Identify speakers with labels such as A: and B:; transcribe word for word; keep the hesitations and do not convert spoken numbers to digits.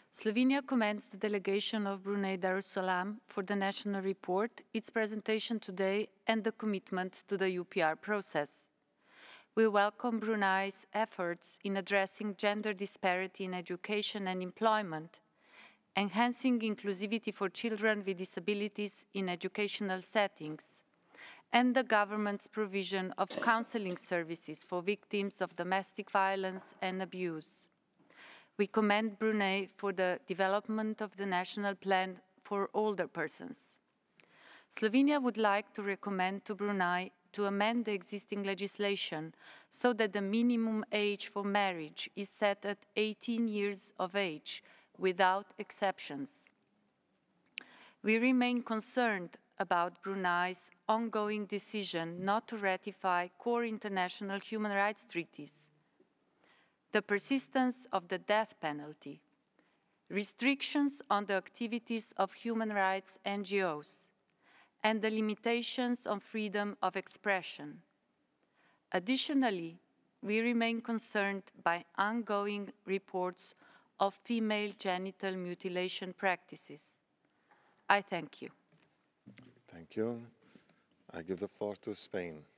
A: Slovenia commends the delegation of Brunei Darussalam for the national report, its presentation today, and the commitment to the U P R process. We welcome Brunei's efforts in addressing gender disparity in education and employment, enhancing inclusivity for children with disabilities in educational settings, and the government's provision of counseling services for victims of domestic violence and abuse. We commend Brunei for the development of the national plan for older persons. Slovenia would like to recommend to Brunei to amend the existing legislation so that the minimum age for marriage is set at eighteen years of age, without exceptions. We remain concerned about Brunei's ongoing decision not to ratify core international human rights treaties, the persistence of the death penalty, restrictions on the activities of human rights N G Os, and the limitations on freedom of expression. Additionally, we remain concerned by ongoing reports of female genital mutilation practices. I thank you.
B: Thank you. I give the floor to Spain.